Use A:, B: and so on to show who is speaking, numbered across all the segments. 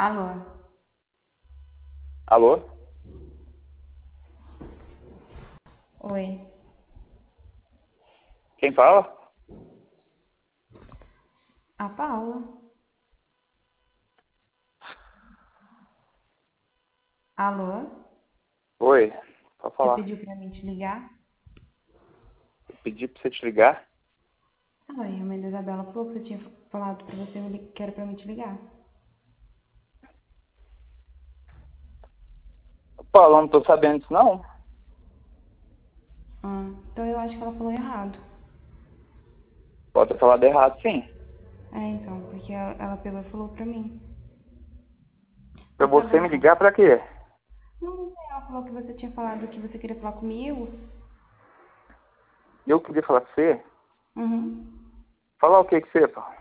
A: Alô?
B: Alô?
A: Oi.
B: Quem fala?
A: A Paula. Alô?
B: Oi, pode
A: Você
B: falar.
A: pediu pra mim te ligar?
B: Eu pedi pra você te ligar.
A: Ah, e a mãe da Isabela falou que você tinha falado pra você que era pra mim te ligar.
B: Paulo, eu não tô sabendo disso não.
A: Então eu acho que ela falou errado.
B: Pode ter falado errado, sim.
A: Então, porque ela pegou e falou pra mim.
B: Pra
A: Mas tá
B: você
A: bom,
B: me
A: então.
B: ligar pra quê?
A: Não, ela falou que você tinha falado que você queria falar comigo.
B: Eu queria falar com você?
A: Uhum.
B: Falar o que que você, Paulo?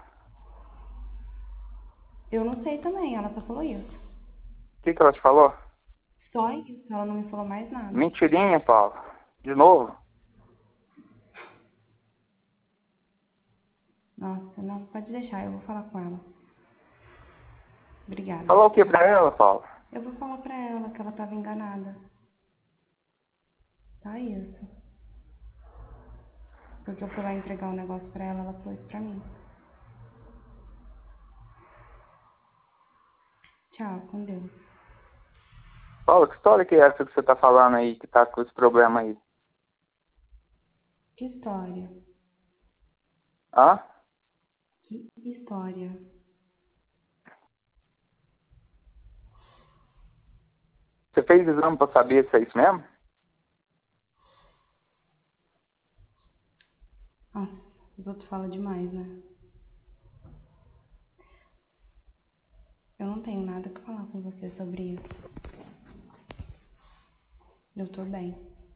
A: Eu não sei também, ela só falou isso.
B: O que que ela te falou?
A: Só isso, ela não me falou mais nada.
B: Mentirinha, Paulo. De novo?
A: Nossa, não, pode deixar, eu vou falar com ela. Obrigada.
B: Falar o que pra ela, Paulo?
A: Eu vou falar pra ela que ela tava enganada. Tá isso. Porque eu fui lá entregar um negócio pra ela, ela falou isso pra mim. Tchau, com Deus.
B: Paulo, que história que é essa que você tá falando aí, que tá com esse problema aí?
A: Que história?
B: Hã?
A: Que história?
B: Você fez exame pra saber se é isso mesmo?
A: Nossa, os outros falam demais, né? Eu não tenho nada que falar com você sobre isso. Eu tô bem.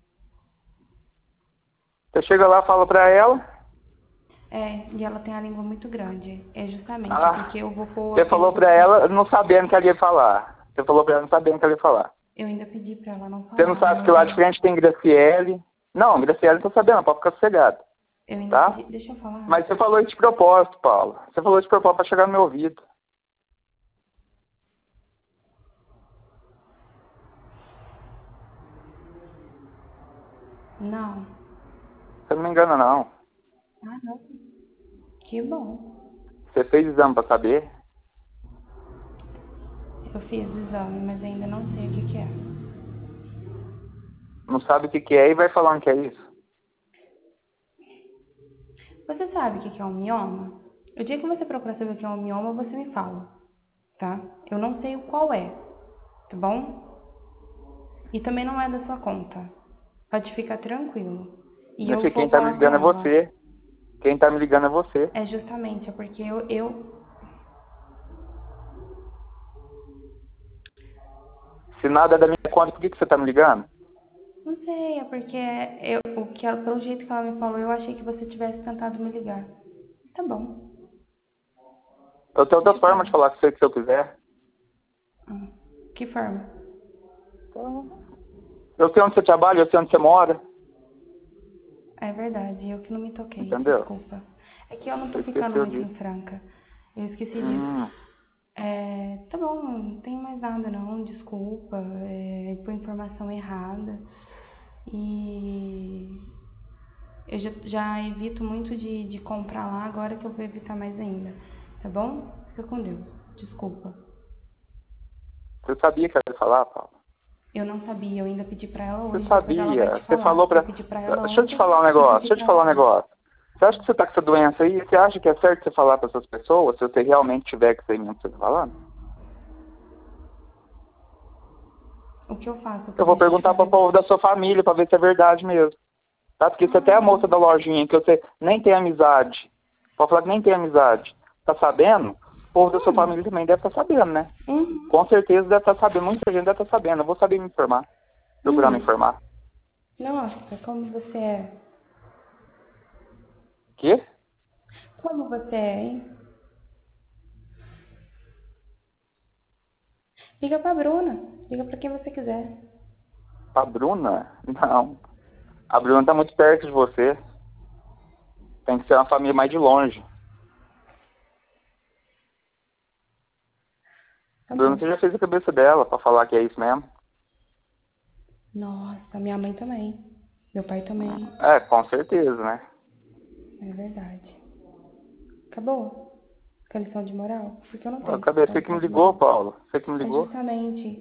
B: Você chega lá, fala pra ela.
A: E ela tem a língua muito grande. É justamente porque
B: Ah,
A: eu vou pôr.
B: você falou pra ela não sabendo que ela ia falar. Você falou pra ela não sabendo que ela ia falar.
A: Eu ainda pedi pra ela não
B: Você não
A: falar.
B: sabe que lá de frente tem Graciele. Não, Graciele eu tô sabendo, pode ficar sossegado.
A: Eu ainda
B: Tá?
A: pedi. Deixa eu falar.
B: Mas você falou isso de propósito, Paulo. Você falou isso de propósito pra chegar no meu ouvido.
A: Não.
B: Você não me engana, não.
A: Ah, não. Que bom.
B: Você fez exame pra saber?
A: Eu fiz o exame, mas ainda não sei o que é.
B: Não sabe o que que é e vai falando que é isso.
A: Você sabe o que é um mioma? O dia que você procurar saber o que é um mioma, você me fala, tá? Eu não sei o qual é, tá bom? E também não é da sua conta. Pode ficar tranquilo. E
B: Minha
A: eu
B: filha,
A: vou
B: quem tá me
A: falar com
B: ligando é
A: ela.
B: você. Quem tá me ligando é você.
A: É justamente porque eu
B: Se nada é da minha conta, por que que você tá me ligando?
A: não sei, é porque pelo jeito que ela me falou, eu achei que você tivesse tentado me ligar. Tá bom.
B: Eu tenho outra
A: Deixa eu
B: forma de
A: falar.
B: falar com você que se eu quiser.
A: Que forma?
B: Eu sei onde você trabalha, eu sei onde você mora.
A: É verdade, eu que não me toquei,
B: Entendeu?
A: desculpa. É que eu não tô
B: Você
A: ficando
B: esqueceu
A: muito
B: disso.
A: em franca. Eu esqueci disso.
B: Hum.
A: Tá bom, não tem mais nada não, desculpa. Foi informação errada. E eu já evito muito de comprar lá, agora que eu vou evitar mais ainda. Tá bom? Fica com Deus. Desculpa.
B: Você sabia que ela ia falar, Paulo?
A: Eu não sabia, eu ainda pedi pra ela
B: Você
A: hoje, depois ela vai
B: sabia.
A: te
B: Você falou
A: falar. Eu
B: pra...
A: pedi pra ela
B: Deixa eu te
A: ontem
B: falar um
A: e
B: negócio.
A: pedi
B: Deixa eu te
A: pra
B: falar
A: ela
B: um
A: hoje.
B: negócio. Você acha que você tá com essa doença aí? Você acha que é certo você falar pra essas pessoas se você realmente tiver que ser mesmo que você tá falando?
A: O que eu faço pra
B: Eu vou
A: deixar de
B: perguntar pro
A: fazer?
B: povo da sua família pra ver se é verdade mesmo. Tá? Porque se até a moça da lojinha, que você nem tem amizade, pode falar que nem tem amizade, tá sabendo, o povo da sua família também deve estar sabendo, né?
A: Uhum.
B: Com certeza deve estar sabendo, muita gente deve estar sabendo. Eu vou saber me informar, procurar me informar.
A: Nossa, como você é?
B: Quê?
A: Como você é, hein? Liga pra Bruna. Liga pra quem você quiser.
B: A Bruna? Não. A Bruna tá muito perto de você. Tem que ser uma família mais de longe.
A: Tá
B: Bruno,
A: bom.
B: você já fez a cabeça dela pra falar que é isso mesmo?
A: Nossa, minha mãe também. Meu pai também.
B: É, com certeza, né?
A: É verdade. Acabou? Com a lição de moral? Porque eu não
B: Eu
A: tenho que
B: acabei.
A: escutar
B: Você que me
A: lição de
B: ligou,
A: moral.
B: Paulo. Você que me
A: É
B: ligou.
A: justamente,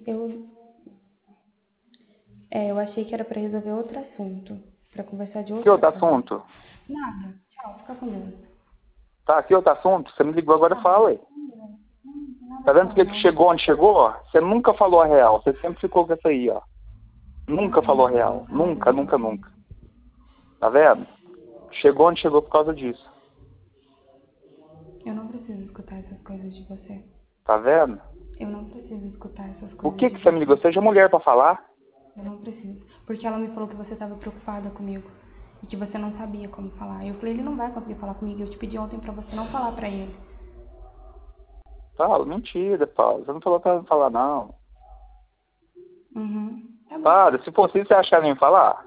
A: eu achei que era pra resolver outro assunto. Pra conversar de
B: Que
A: outra
B: outro
A: coisa.
B: assunto?
A: Nada. Tchau, fica com Deus.
B: Tá, que outro assunto? Você me ligou agora,
A: Tchau.
B: fala aí.
A: Não tem nada
B: Tá
A: pra
B: vendo
A: falar,
B: que
A: não.
B: chegou onde chegou? Você nunca falou a real. Você sempre ficou com essa aí, ó. Nunca
A: Ai,
B: falou a
A: eu tô
B: real.
A: cansada
B: Nunca,
A: de
B: nunca,
A: você.
B: nunca. Tá vendo? Chegou onde chegou por causa disso.
A: Eu não preciso escutar essas coisas de você.
B: Tá vendo?
A: Eu não preciso escutar essas
B: Por
A: coisas
B: que
A: de
B: que você me ligou?
A: você.
B: Seja mulher pra falar.
A: Eu não preciso. Porque ela me falou que você estava preocupada comigo. E que você não sabia como falar. Eu falei, ele não vai conseguir falar comigo. Eu te pedi ontem pra você não falar pra ele.
B: Paulo, mentira, Paulo. Você não falou pra me falar, não.
A: Uhum. Tá bom.
B: Para, se fosse isso, você acha que ela ia me falar?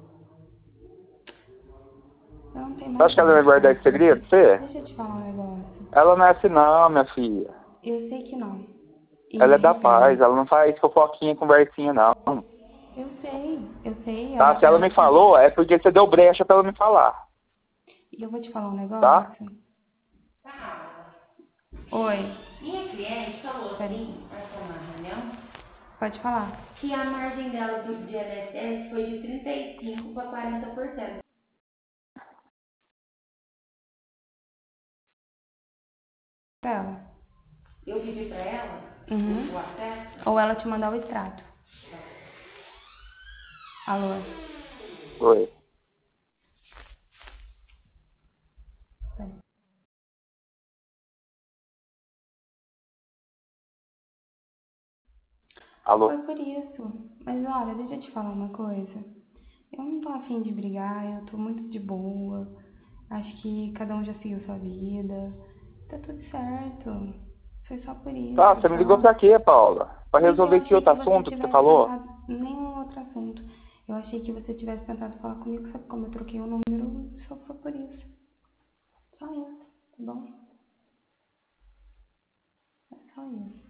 A: Eu não tenho
B: Você
A: mais
B: acha que ela
A: nada
B: vai
A: pra
B: guardar
A: falar
B: esse
A: pra você.
B: segredo, você?
A: Deixa eu te falar um negócio.
B: Ela não é assim não, minha filha.
A: Eu sei que não. E
B: Ela
A: me
B: é da paz,
A: arrependo.
B: ela não faz fofoquinha, conversinha, não.
A: Eu sei,
B: Tá? Se ela me falou, é porque você deu brecha pra ela me falar.
A: E eu vou te falar um
B: Tá?
A: negócio. Oi,
C: Minha cliente falou
A: pera,
C: assim, marcou uma reunião,
A: pode falar.
C: que a margem dela de INSS foi de 35% para 40%.
A: Pra ela.
C: Eu pedi para ela
A: Uhum.
C: o acesso.
A: Ou ela te mandar o extrato. Alô?
B: Oi. Alô?
A: Foi por isso. Mas olha, deixa eu te falar uma coisa. Eu não tô afim de brigar, eu tô muito de boa. Acho que cada um já seguiu sua vida. Tá tudo certo. Foi só por
B: Tá,
A: isso,
B: você me ligou
A: só.
B: pra quê, Paula? Pra
A: Porque eu
B: resolver que
A: achei
B: outro
A: que você
B: assunto que você
A: tivesse
B: falou?
A: tentado nenhum outro assunto. Eu achei que você tivesse tentado falar comigo, sabe como eu troquei o número? Só foi por isso. Só isso, tá bom? É só isso.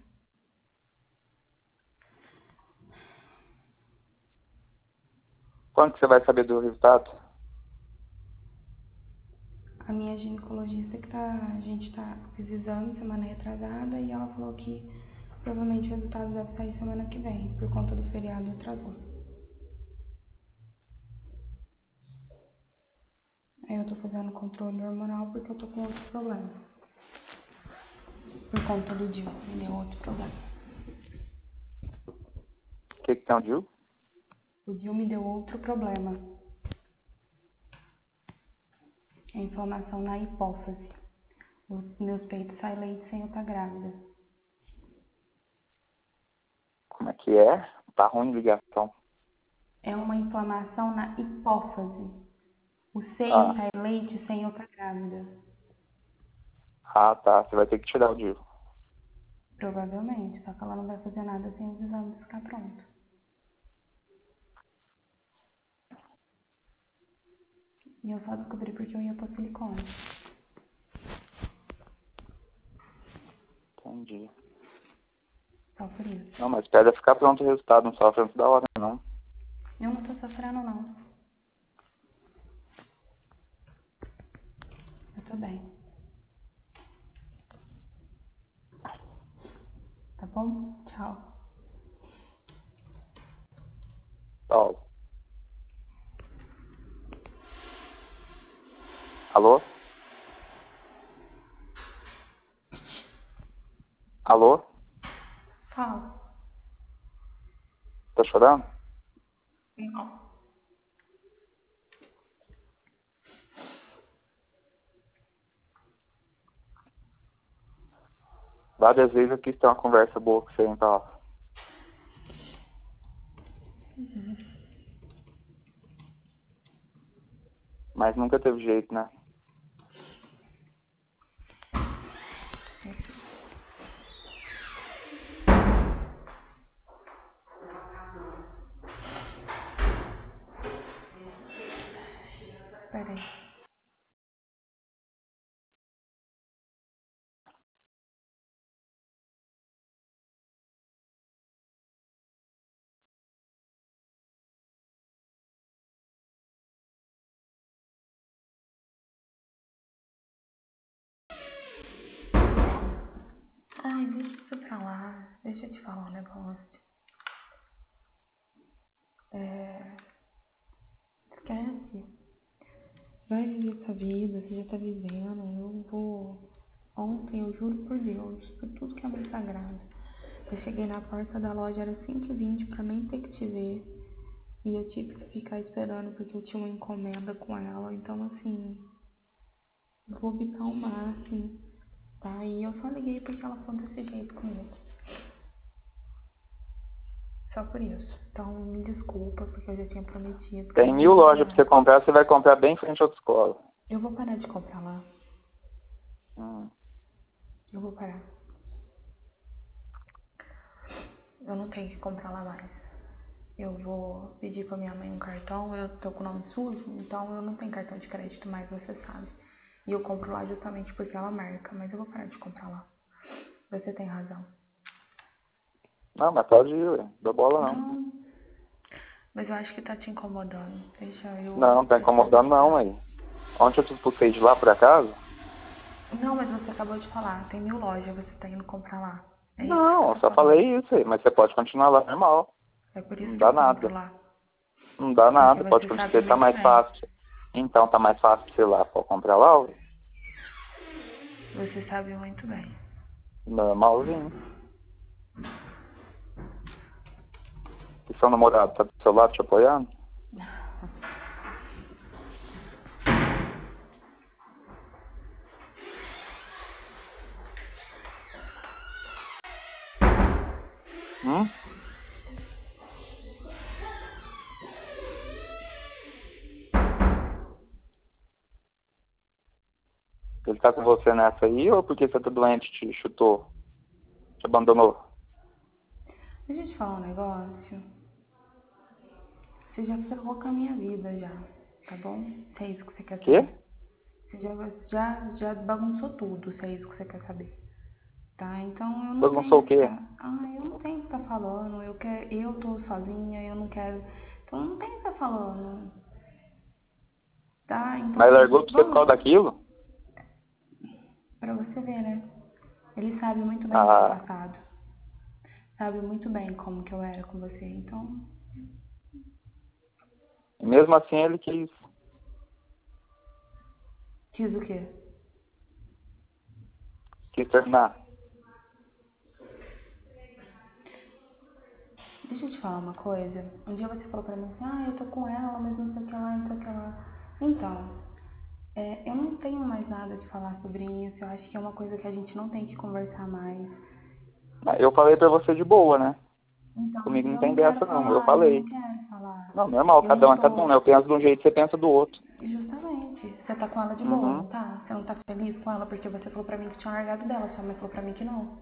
B: Quando que você vai saber do resultado?
A: A minha ginecologista a gente fez exame semana retrasada e ela falou que provavelmente o resultado deve sair semana que vem, por conta do feriado atrasou. Aí eu tô fazendo controle hormonal porque eu tô com outro problema. Por conta do DIU, me deu outro problema.
B: O que que tem o Gil?
A: O DIU me deu outro problema. É inflamação na hipófise. Os meus peitos saem leite sem eu estar grávida.
B: Como é que é? Tá ruim a ligação.
A: É uma inflamação na hipófise. O seio
B: Ah,
A: sai leite sem eu estar grávida.
B: ah, tá. Você vai ter que tirar o Gil.
A: Provavelmente, só que ela não vai fazer nada sem os exames ficar pronto. E eu só descobri porque eu ia pôr silicone.
B: Entendi.
A: Só por isso.
B: Não, mas espera ficar pronto o resultado, não sofre antes da hora, não.
A: Eu não tô sofrendo, não. Eu tô bem. Tá bom? Tchau.
B: Paulo. Alô? Alô?
A: Fala.
B: Tá chorando?
A: Não.
B: Várias vezes eu quis ter uma conversa boa com você, hein, Paulo? Mas nunca teve jeito, né?
A: Peraí. falar um negócio. Esquece. Vai viver sua vida, você já tá vivendo. Eu vou. Ontem, eu juro por Deus, por tudo que é muito sagrado. Eu cheguei na porta da loja, era 5h20 pra nem ter que te ver. E eu tive que ficar esperando porque eu tinha uma encomenda com ela. Então, assim, eu vou evitar o máximo, tá? E eu só liguei porque ela falou desse jeito comigo. Só por isso. Então, me desculpa, porque eu já tinha prometido.
B: Tem 1000 lojas pra você comprar, você vai comprar bem em frente à outra escola.
A: Eu vou parar de comprar lá. Eu vou parar. Eu não tenho que comprar lá mais. Eu vou pedir pra minha mãe um cartão, eu tô com o nome sujo, então eu não tenho cartão de crédito mais, você sabe. E eu compro lá justamente porque ela marca, mas eu vou parar de comprar lá. Você tem razão.
B: Não, mas pode ir, ué. Dá bola não.
A: Não, mas eu acho que tá te incomodando. Deixa eu...
B: Não tá incomodando não, aí. Ontem eu te expulsei de lá, por acaso?
A: Não, mas você acabou de falar, tem 1000 lojas, você tá indo comprar lá. É isso
B: Não,
A: que
B: eu
A: você
B: só
A: tá falando.
B: falei isso aí, mas você pode continuar lá normal.
A: É por isso
B: Não
A: que
B: dá
A: eu
B: nada.
A: compro lá.
B: Não dá nada,
A: Porque
B: pode
A: você sabe
B: continuar, tá
A: muito
B: mais
A: bem.
B: fácil. Então, tá mais fácil pra você ir lá, pode comprar lá, ué.
A: Você sabe muito bem.
B: Normalzinho. E seu namorado tá do seu lado te apoiando? Ele tá com você nessa aí ou porque você tá doente te chutou? Te abandonou?
A: Deixa eu te falar um negócio. Você já ferrou com a minha vida já, tá bom? Se é isso que você quer
B: Quê?
A: saber. Você já bagunçou tudo, se é isso que você quer saber. Tá? Então eu não
B: Bagunçou
A: tenho
B: o
A: que
B: quê?
A: ficar. Eu não tenho que ficar falando. Eu tô sozinha, eu não quero. Então eu não tenho que ficar falando. Tá? Então.
B: Mas largou pra você por
A: Vamos.
B: causa daquilo?
A: Pra você ver, né? Ele sabe muito bem do seu passado. Sabe muito bem como que eu era com você. Então.
B: Mesmo assim ele quis.
A: Quis o quê?
B: Quis terminar.
A: Deixa eu te falar uma coisa. Um dia você falou pra mim assim, eu tô com ela, mas não sei o que lá, não sei o que lá. Então, eu não tenho mais nada de falar sobre isso. Eu acho que é uma coisa que a gente não tem que conversar mais.
B: Eu falei pra você de boa, né?
A: Então,
B: Comigo não
A: eu
B: tem
A: não quero
B: dessa não,
A: falar,
B: eu falei.
A: não quero falar.
B: Não, normal, cada um é cada um, né? Eu penso de um jeito, você pensa do outro.
A: Justamente. Você tá com ela de boa, não tá? Você não tá feliz com ela porque você falou pra mim que tinha largado dela, sua mãe falou pra mim que não.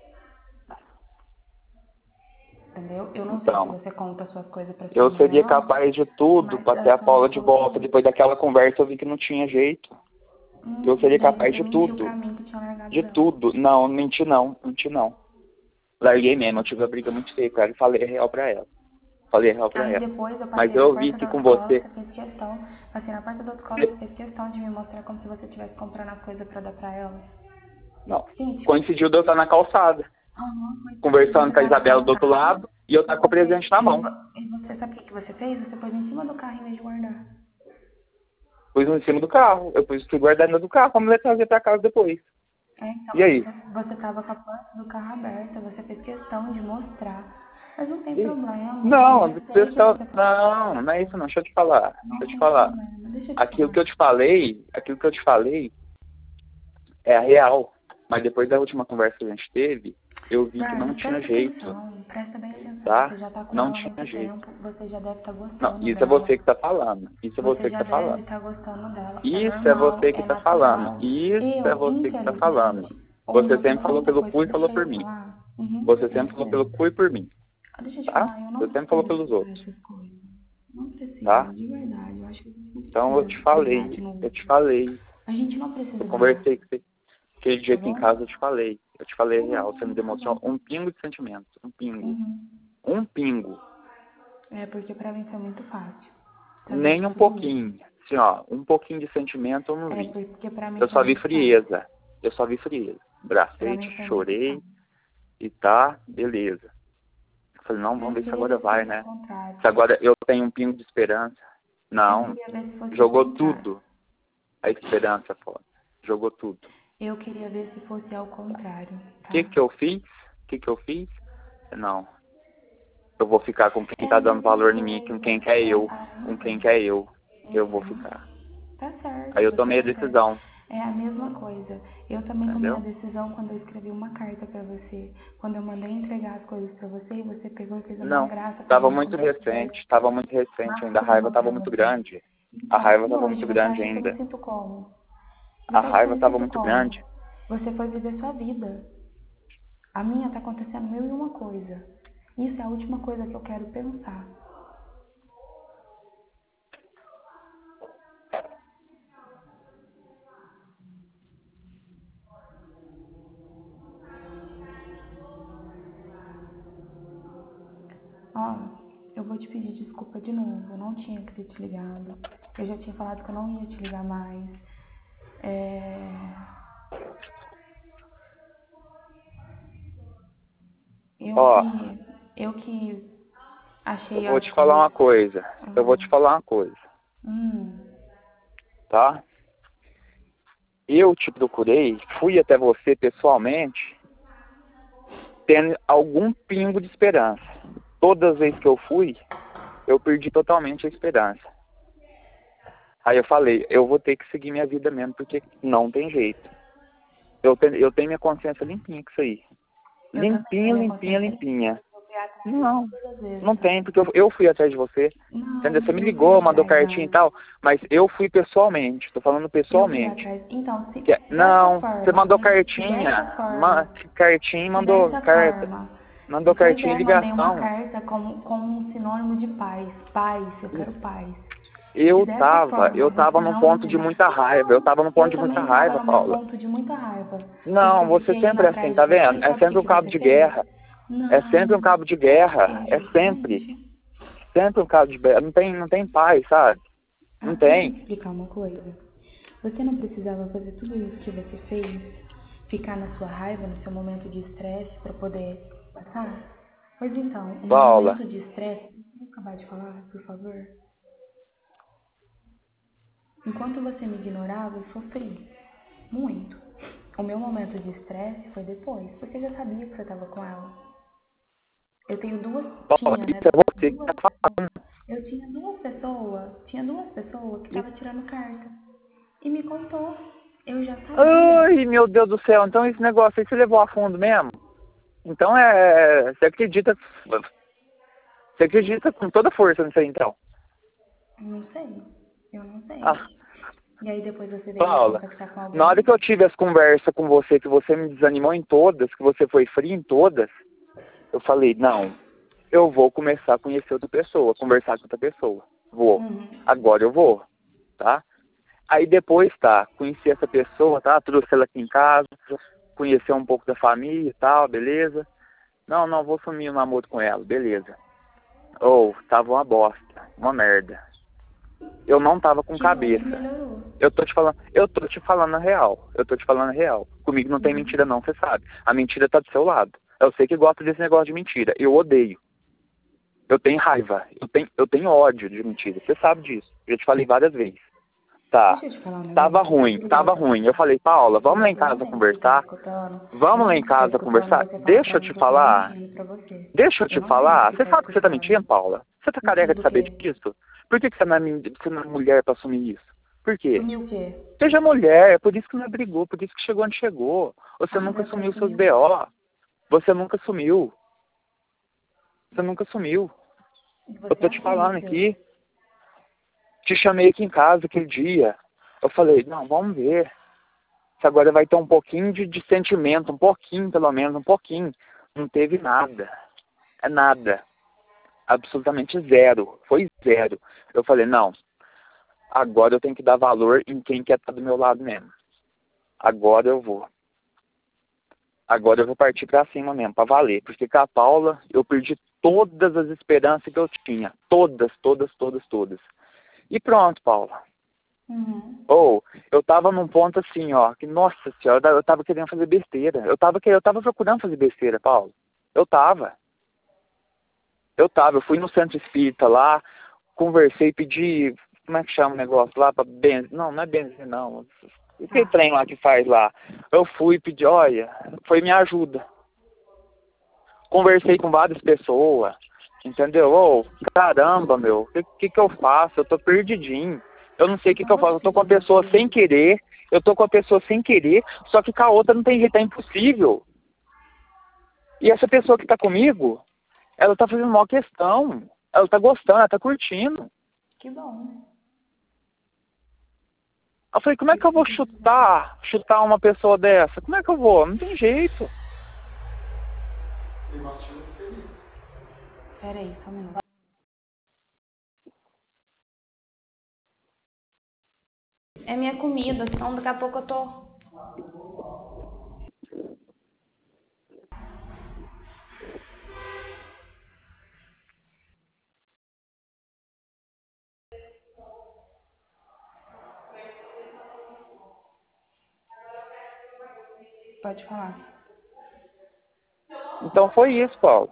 A: Entendeu? Eu não sei se você conta suas coisas pra sua
B: Eu
A: mãe.
B: seria capaz de tudo pra ter a Paula de volta. Depois daquela conversa eu vi que não tinha jeito. Eu seria capaz de tudo.
A: Pra mim que tinha largado
B: De
A: dela.
B: tudo. Não, menti não. Larguei mesmo, eu tive uma briga muito feia com ela e falei real pra ela.
A: Aí depois eu
B: Mas
A: passei
B: eu
A: na
B: vi
A: porta
B: que
A: da
B: com
A: escola,
B: você...
A: você fez questão. Passei na porta da escola, você fez questão de me mostrar como se você estivesse comprando as coisas pra dar pra ela.
B: Não,
A: Sim,
B: coincidiu de eu estar na calçada. Conversando com a Isabela do outro lado e eu estar com o presente na mão.
A: E você sabe o que você fez? Você pôs em cima do carro em vez de guardar.
B: Pus em cima do carro. Eu fui guardar dentro do carro pra mulher trazer pra casa depois.
A: Então,
B: E aí?
A: você tava com a porta do carro aberta, você fez questão de mostrar. Mas não tem problema.
B: Não, não é isso não. Deixa eu te falar. Aquilo que eu te falei é a real. Mas depois da última conversa que a gente teve, eu vi que não tinha jeito.
A: Presta bem atenção.
B: Tá?
A: Você já tá com
B: não
A: ela há
B: tinha
A: muito
B: jeito.
A: tempo, você já deve estar gostando
B: Não, isso
A: dela.
B: é você que tá falando. Isso é você que tá falando.
A: Deve estar gostando dela.
B: Isso é você que tá falando. Isso é você que tá falando. Você sempre falou pelo cu e falou por mim. Você sempre falou pelo cu e por mim.
A: Deixa eu te
B: Tá?
A: falar, eu não
B: Você sempre falou pelos outros.
A: essas coisas. Não precisa,
B: Tá?
A: de verdade. Eu acho que não
B: Então eu te falei.
A: A gente não precisa.
B: Eu conversei com você. Aquele dia aqui
A: bom?
B: em casa eu te falei. Eu te falei real. Você me demonstrou um pingo de sentimento. Um pingo. Um pingo.
A: É, porque pra mim foi muito fácil.
B: Nem um pouquinho. Assim, ó, um pouquinho de sentimento eu não vi.
A: Porque pra mim
B: eu só vi frieza. Eu só vi frieza. Bracete, chorei e tá, beleza. Eu falei, não, vamos ver se agora vai, né?
A: Contrário.
B: Se agora eu tenho um pingo de esperança. Não,
A: Eu queria ver se fosse
B: jogou
A: ao contrário.
B: tudo. A esperança fora. Jogou tudo.
A: Eu queria ver se fosse ao contrário.
B: O que eu fiz? Não. Eu vou ficar com quem tá dando valor em mim, com quem quer eu. Com quem quer eu. Eu vou ficar.
A: Tá certo.
B: Aí eu tomei a decisão.
A: É a mesma coisa. Eu também
B: Entendeu?
A: tomei a decisão quando eu escrevi uma carta pra você. Quando eu mandei entregar as coisas pra você e você pegou e fez uma
B: Não,
A: graça.
B: tava muito recente ainda. A raiva tava muito grande. A raiva tava muito grande
A: Você acha que eu
B: ainda.
A: me sinto como?
B: A raiva tava muito grande.
A: Você foi viver sua vida. A minha tá acontecendo mil e uma coisa. Isso é a última coisa que eu quero pensar. Ó, eu vou te pedir desculpa de novo. Eu não tinha que ter te ligado. Eu já tinha falado que eu não ia te ligar mais. Eu que achei...
B: Eu vou te falar uma coisa. Tá? Eu te procurei, fui até você pessoalmente, tendo algum pingo de esperança. Todas as vezes que eu fui, eu perdi totalmente a esperança. Aí eu falei, eu vou ter que seguir minha vida mesmo, porque não tem jeito. Eu tenho minha consciência limpinha com isso aí. Limpinha. Não tem, porque eu fui atrás de você. Entendeu? Você me ligou, mandou cartinha e tal, mas eu fui pessoalmente. Tô falando pessoalmente.
A: Então,
B: não, você mandou cartinha. Cartinha, mandou carta. Mandou cartinha e ligação.
A: Eu mandei uma carta com um sinônimo de paz. Paz, eu quero paz.
B: Eu tava num ponto de muita raiva. Paula. Não, você sempre é assim, tá vendo? É sempre um cabo de guerra. É sempre um cabo de guerra. É sempre. Sempre um cabo de guerra. Não tem paz, sabe? Não tem.
A: Deixa eu explicar uma coisa. Você não precisava fazer tudo isso que você fez? Ficar na sua raiva, no seu momento de estresse, pra poder passar? Pois então, no momento de estresse... Vou acabar de falar, por favor. Enquanto você me ignorava, eu sofri. Muito. O meu momento de estresse foi depois, porque eu já sabia que você estava com ela. Eu tenho duas... Eu tinha duas pessoas que estavam tirando carta. E me contou. Eu já sabia.
B: Ai, meu Deus do céu. Então esse negócio aí você levou a fundo mesmo? Então você acredita com toda força nisso aí, então?
A: Eu não sei. E aí depois você veio
B: Paula,
A: contactar com alguém.
B: na hora que eu tive as conversas com você, que você me desanimou em todas, que você foi frio em todas, eu falei, não, eu vou começar a conhecer outra pessoa, conversar com outra pessoa. Vou. Agora eu vou, tá? Aí depois, conheci essa pessoa, trouxe ela aqui em casa, conhecer um pouco da família e tal, beleza? Não, vou sumir o namoro com ela, beleza. Tava uma bosta, uma merda. Eu não tava com cabeça. Eu tô te falando a real. Comigo não tem mentira não, você sabe. A mentira tá do seu lado. Eu sei que gosta desse negócio de mentira. Eu odeio. Eu tenho raiva. Eu tenho ódio de mentira. Você sabe disso. Eu te falei várias vezes. Tava ruim. Eu falei, Paula, vamos lá em casa conversar. Deixa eu te falar. Você sabe que você tá mentindo, Paula? Você tá careca de saber disso? Por que você não é mulher pra assumir isso? Por quê? Seja mulher, é por isso que não brigou, por isso que chegou onde chegou. Você nunca assumiu seus B.O. Você nunca assumiu. Eu tô te falando aqui. Te chamei aqui em casa aquele dia. Eu falei, não, vamos ver. Se agora vai ter um pouquinho de sentimento, um pouquinho pelo menos, um pouquinho. Não teve nada. É nada. Absolutamente zero. Foi zero. Eu falei, não. Agora eu tenho que dar valor em quem quer estar do meu lado mesmo. Agora eu vou partir pra cima mesmo, pra valer. Porque com a Paula, eu perdi todas as esperanças que eu tinha. Todas. E pronto, Paula. Eu tava num ponto assim, que, nossa senhora, eu tava querendo fazer besteira. Eu tava procurando fazer besteira, Paula. Eu tava. Eu fui no centro espírita lá, conversei, pedi, como é que chama o negócio lá, pra benzer, não é benzer não, aquele trem lá que faz lá. Eu fui pedir, olha, foi minha ajuda. Conversei com várias pessoas, entendeu? Ô, caramba, meu, o que eu faço? Eu tô perdidinho. Eu não sei o que eu faço. Eu tô com a pessoa sem querer, só que com a outra não tem jeito, é impossível. E essa pessoa que tá comigo, ela tá fazendo uma questão. Ela tá gostando, ela tá curtindo.
A: Que bom.
B: Eu falei, como é que eu vou chutar uma pessoa dessa? Como é que eu vou? Não tem jeito.
A: Pera aí, só um minuto. É minha comida, senão daqui a pouco eu tô... Pode falar.
B: Então foi isso, Paulo.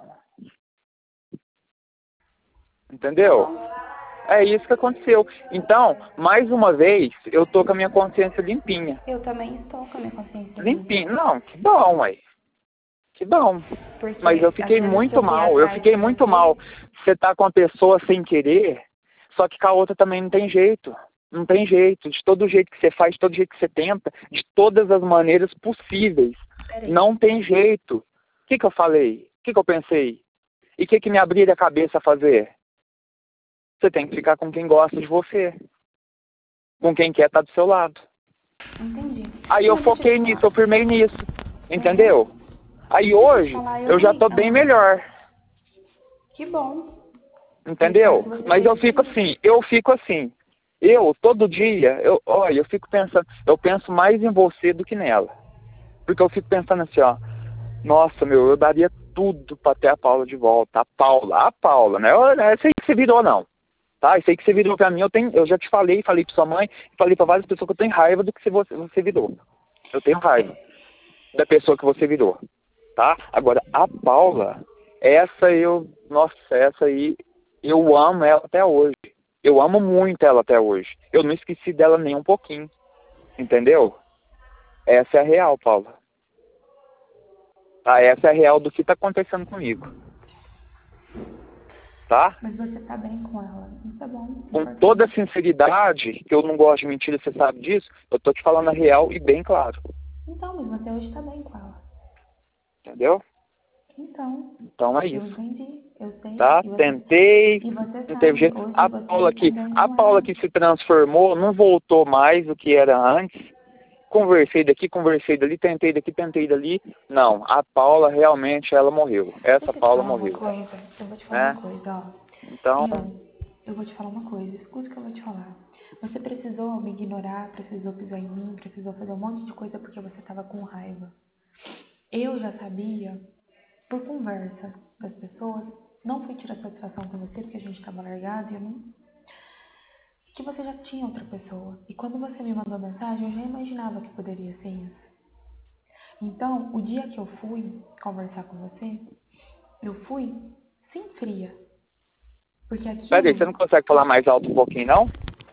B: Entendeu? É isso que aconteceu. Então, mais uma vez, eu tô com a minha consciência limpinha.
A: Eu também estou com a minha consciência
B: Limpinha. Não, que bom, aí. Que bom.
A: Porque
B: Mas eu fiquei
A: às vezes
B: muito
A: eu fui
B: mal. Eu
A: atrás
B: fiquei
A: de
B: muito
A: você.
B: mal. Você tá com a pessoa sem querer, só que com a outra também não tem jeito. Não tem jeito. De todo jeito que você faz, de todo jeito que você tenta, de todas as maneiras possíveis.
A: Peraí.
B: Não tem jeito. O que eu falei? O que eu pensei? E o que me abriu a cabeça a fazer? Você tem que ficar com quem gosta de você. Com quem quer estar do seu lado.
A: Entendi.
B: Aí eu
A: Mas deixa
B: foquei
A: te
B: nisso,
A: falar.
B: eu firmei nisso. Entendeu? Aí hoje,
A: falar,
B: eu já tô bem melhor.
A: Que bom.
B: Entendeu?
A: Que você
B: Mas eu
A: fez
B: fico assim. Eu, todo dia, eu fico pensando, eu penso mais em você do que nela. Porque eu fico pensando assim, ó, nossa, meu, eu daria tudo pra ter a Paula de volta. A Paula, né? Não é isso aí que você virou, não. Tá? Isso aí que você virou pra mim, eu já te falei pra sua mãe, falei pra várias pessoas que eu tenho raiva do que você virou. Eu tenho raiva da pessoa que você virou. Tá? Agora, a Paula, essa aí, eu amo ela até hoje. Eu amo muito ela até hoje. Eu não esqueci dela nem um pouquinho. Entendeu? Essa é a real, Paula. Tá? Essa é a real do que tá acontecendo comigo. Tá?
A: Mas você tá bem com ela. Isso é bom.
B: Com toda a sinceridade, que eu não gosto de mentira, você sabe disso, eu tô te falando a real e bem claro.
A: Então, mas você hoje tá bem com ela.
B: Entendeu?
A: Então
B: é
A: eu
B: isso.
A: entendi. Eu sei.
B: Tá?
A: E você,
B: Tentei,
A: e você
B: não
A: sabe,
B: teve jeito.
A: hoje
B: A
A: você
B: Paula
A: está
B: que,
A: bem
B: a
A: com
B: Paula
A: ela.
B: que se transformou, não voltou mais do que era antes. Conversei daqui, conversei dali, tentei daqui, tentei dali. Não, a Paula realmente, ela morreu. Essa
A: Deixa eu te
B: Paula
A: falar uma
B: morreu.
A: coisa. Eu vou te falar
B: Né?
A: uma coisa, ó.
B: Então,
A: Eu vou te falar uma coisa. Escuta o que eu vou te falar. Você precisou me ignorar, precisou pisar em mim, precisou fazer um monte de coisa porque você tava com raiva. Eu já sabia, por conversa das pessoas, não fui tirar satisfação com você porque a gente tava largado e eu não... que você já tinha outra pessoa. E quando você me mandou mensagem, eu já imaginava que poderia ser isso. Então, o dia que eu fui conversar com você, eu fui sim fria. Porque
B: peraí, você
A: aquilo,
B: não consegue falar mais alto um pouquinho, não?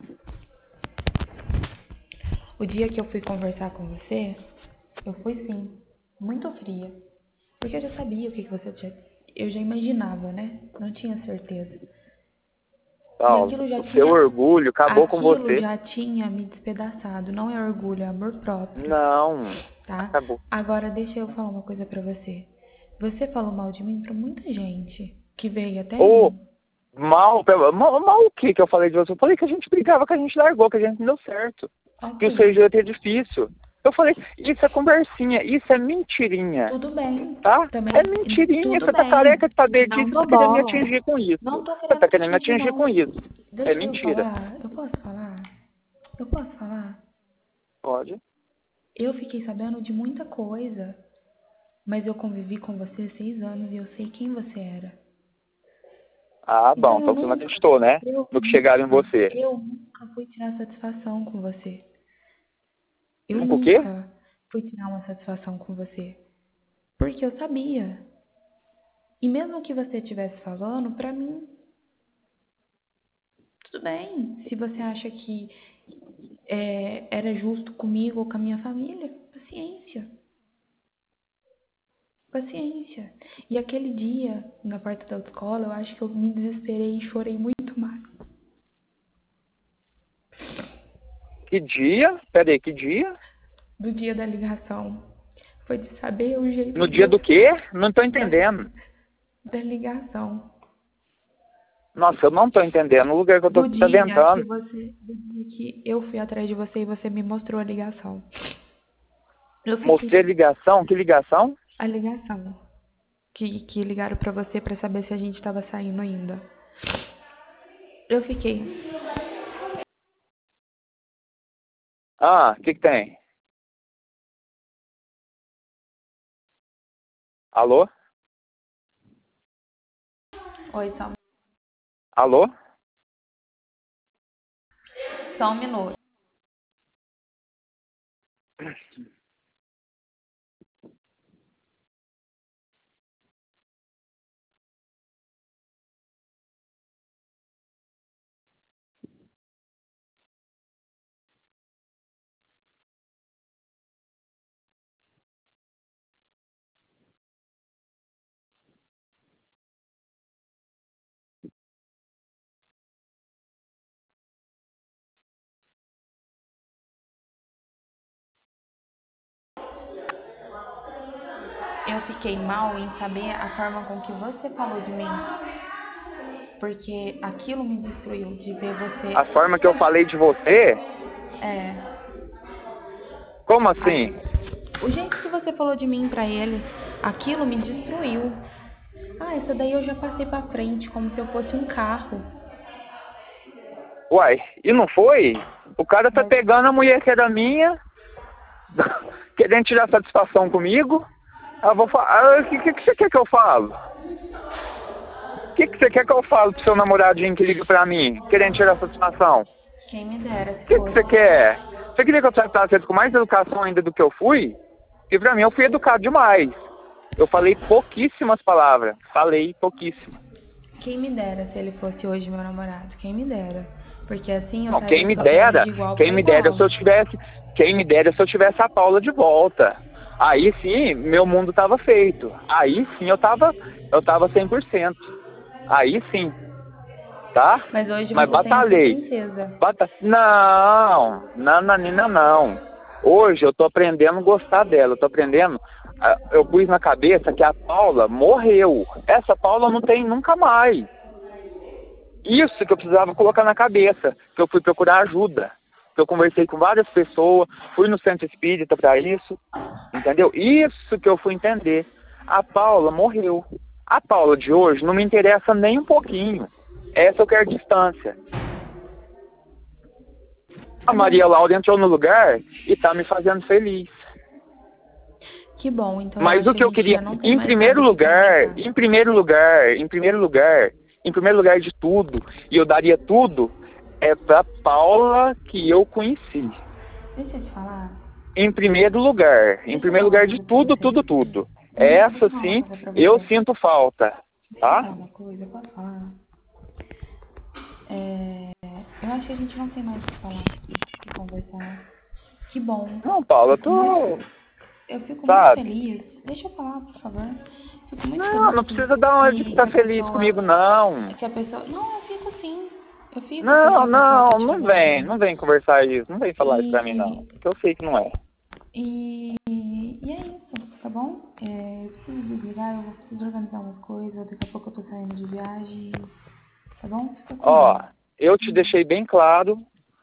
A: o dia que eu fui conversar com você, eu fui sim, muito fria. Porque eu já sabia o que você tinha. Eu já imaginava, né? Não tinha certeza. E
B: Paula,
A: aquilo já
B: o seu
A: tinha.
B: orgulho acabou com
A: Aquilo
B: você.
A: já tinha me despedaçado. Não é orgulho, é amor próprio.
B: Não,
A: Tá?
B: acabou.
A: Agora deixa eu falar uma coisa pra você. Você falou mal de mim pra muita gente que veio até
B: Ô,
A: mim.
B: mal o que eu falei de você? Eu falei que a gente brigava, que a gente largou, que a gente não deu certo. Que o seu
A: Ok,
B: jeito é difícil. Eu falei, isso é conversinha, isso é mentirinha.
A: tudo bem.
B: Tá?
A: Também,
B: É mentirinha.
A: tudo
B: Você tá
A: bem.
B: careca de saber
A: Não
B: disso e
A: dou
B: tá querendo me
A: bola.
B: atingir com isso.
A: Não tô
B: Você
A: querendo
B: tá querendo me
A: atingir,
B: atingir
A: não.
B: com isso. É
A: Deixa eu
B: mentira.
A: falar. Eu posso falar? Eu posso falar?
B: Pode.
A: Eu fiquei sabendo de muita coisa, mas eu convivi com você 6 anos e eu sei quem você era.
B: Ah, bom.
A: Então
B: Então você não acreditou, né? No que chegaram em você.
A: eu nunca fui tirar satisfação com você. Eu
B: Nunca o quê?
A: nunca fui tirar uma satisfação com você. Porque eu sabia. E mesmo que você estivesse falando, pra mim, tudo bem. Se você acha que era justo comigo ou com a minha família, paciência. Paciência. E aquele dia, na porta da autoescola, eu acho que eu me desesperei e chorei muito mais.
B: Que dia? Peraí, que dia?
A: Do dia da ligação. Foi de saber o jeito
B: No dia do quê? Não tô entendendo.
A: da ligação.
B: Nossa, eu não tô entendendo. O lugar que eu tô
A: Do dia
B: ventando.
A: do dia que eu fui atrás de você e você me mostrou a ligação.
B: Mostrei a ligação? Que ligação?
A: A ligação. Que ligaram pra você pra saber se a gente tava saindo ainda. Eu fiquei.
B: Ah, o que tem? Alô?
A: Oi,
B: Alô?
A: só um minuto. Eu fiquei mal em saber a forma com que você falou de mim. Porque aquilo me destruiu, de ver você...
B: A forma que eu falei de você?
A: É.
B: Como assim?
A: O jeito que você falou de mim pra ele, aquilo me destruiu. Ah, isso daí eu já passei pra frente, como se eu fosse um carro.
B: Uai, e não foi? O cara tá pegando a mulher que era minha, querendo tirar satisfação comigo. Eu vou falar. O que você quer que eu falo? O que você quer que eu falo pro seu namoradinho que liga pra mim, querendo tirar satisfação?
A: Quem me dera.
B: O que você quer? Você queria que eu tratasse com mais educação ainda do que eu fui? Porque pra mim eu fui educado demais. Eu falei pouquíssimas palavras. Falei pouquíssimas.
A: Quem me dera se ele fosse hoje meu namorado. Quem me dera. Porque assim eu
B: Não,
A: estaria
B: quem me dera,
A: de igual
B: quem
A: pra
B: me
A: igual.
B: dera se eu tivesse, quem me dera se eu tivesse a Paula de volta. Aí sim, meu mundo tava feito. Aí sim eu tava 100%. Aí sim. Tá?
A: Mas hoje
B: Mas
A: você
B: batalhei.
A: tem princesa.
B: Não, Nananina não. Hoje eu tô aprendendo a gostar dela. Eu tô aprendendo. Eu pus na cabeça que a Paula morreu. Essa Paula não tem nunca mais. Isso que eu precisava colocar na cabeça, que eu fui procurar ajuda, que eu conversei com várias pessoas, fui no centro espírita para isso, entendeu? Isso que eu fui entender. A Paula morreu. A Paula de hoje não me interessa nem um pouquinho. Essa eu quero distância. A Maria Laura entrou no lugar e tá me fazendo feliz.
A: Que bom, então.
B: Mas o que eu queria, em primeiro lugar de tudo, e eu daria tudo, é pra Paula que eu conheci.
A: Deixa eu te falar.
B: Em primeiro lugar de tudo. Essa sim, eu sinto falta, tá?
A: Deixa eu falar uma coisa, posso falar? Eu acho que a gente não tem mais o que falar, o que conversar. Que bom.
B: Não, Paula, eu tô...
A: Eu fico muito feliz. Deixa eu falar, por favor. Fico muito feliz.
B: Não precisa dar uma de estar feliz comigo, não.
A: Que a pessoa... Não, eu fico sim. Eu fico.
B: Não vem conversar isso. Não vem falar isso pra mim, não. Porque eu sei que não é.
A: E é isso, tá bom? Eu preciso desligar, eu preciso organizar umas coisas. Daqui a pouco eu tô saindo de viagem. Tá bom?
B: Ó, eu te deixei bem claro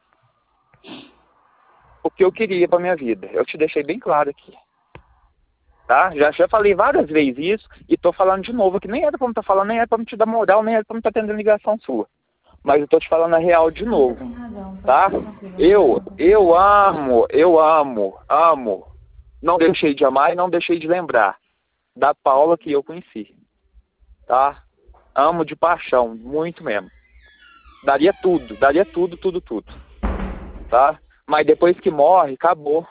B: o que eu queria pra minha vida. Eu te deixei bem claro aqui. Tá? Já falei várias vezes isso e tô falando de novo, que nem era pra me estar falando, nem era pra me te dar moral, nem era pra me estar tendo ligação sua. Mas eu tô te falando a real de novo. Tá? Eu amo. Não deixei de amar e não deixei de lembrar da Paula que eu conheci. Tá? Amo de paixão, muito mesmo. Daria tudo. Tá? Mas depois que morre, acabou.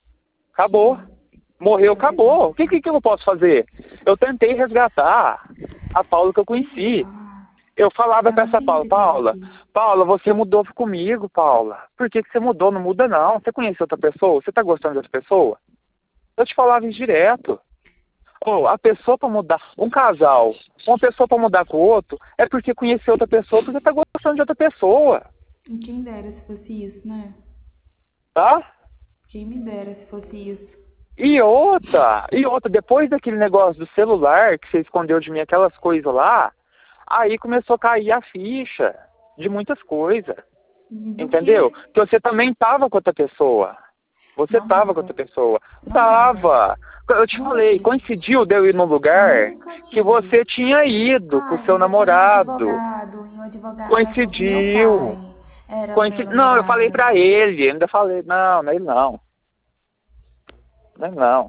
B: Morreu, acabou. O que eu posso fazer? Eu tentei resgatar. A Paula que eu conheci. Eu falava pra essa Paula, você mudou comigo, Paula. Por que você mudou? Não muda não. Você conhece outra pessoa? Você tá gostando de outra pessoa? Eu te falava isso direto. A pessoa pra mudar, um casal, uma pessoa pra mudar com o outro, é porque conheceu outra pessoa, porque tá gostando de outra pessoa.
A: Quem dera se fosse isso, né?
B: Tá?
A: Quem me dera se fosse isso.
B: E outra, depois daquele negócio do celular, que você escondeu de mim aquelas coisas lá, aí começou a cair a ficha de muitas coisas. Entendeu? Que você também tava com outra pessoa. Você tava com outra pessoa. Tava. Eu te falei, coincidiu de eu ir num lugar que você tinha ido com o seu namorado. Coincidiu. Não, eu falei pra ele, ainda falei, não é ele não. Não é não.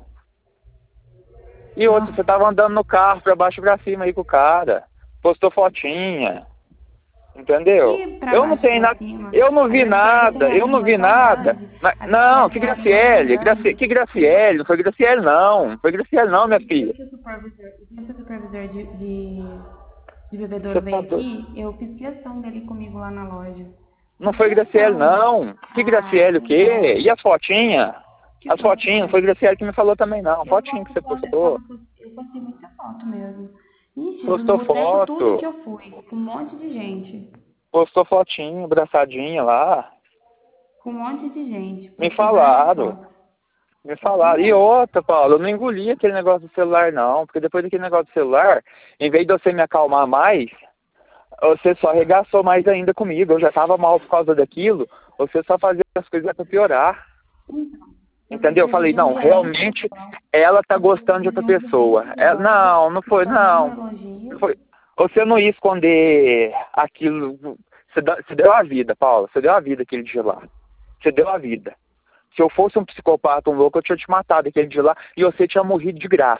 B: E outro, você tava andando no carro pra baixo e pra cima aí com o cara. Postou fotinha. Entendeu? Eu não tenho nada. Eu não vi nada. Mas, não, que Graciele. Que Graciele? Não foi Graciele, não. Não foi Graciele, não, minha filha.
A: O seu supervisor de bebedouro veio aqui, eu fiz questão dele comigo lá na loja.
B: Não foi Graciele, não. Que Graciele o quê? E as fotinhas? As fotinhas, não foi Graciele que me falou também, não. Fotinha que você postou.
A: Eu postei muita foto mesmo. Ixi,
B: postou foto.
A: Tudo que eu fui, com um monte de gente.
B: Postou fotinho, abraçadinha lá.
A: Com um monte de gente.
B: Me falaram. E outra, Paulo, eu não engoli aquele negócio do celular, não. Porque depois daquele negócio do celular, em vez de você me acalmar mais, você só arregaçou mais ainda comigo. Eu já tava mal por causa daquilo. Você só fazia as coisas pra piorar. Entendeu? Eu falei, não, realmente ela tá gostando de outra pessoa. Não foi. Você não ia esconder aquilo. Você deu a vida, Paula. Você deu a vida aquele dia lá. Você deu a vida. Se eu fosse um psicopata, um louco, eu tinha te matado aquele dia lá e você tinha morrido de graça.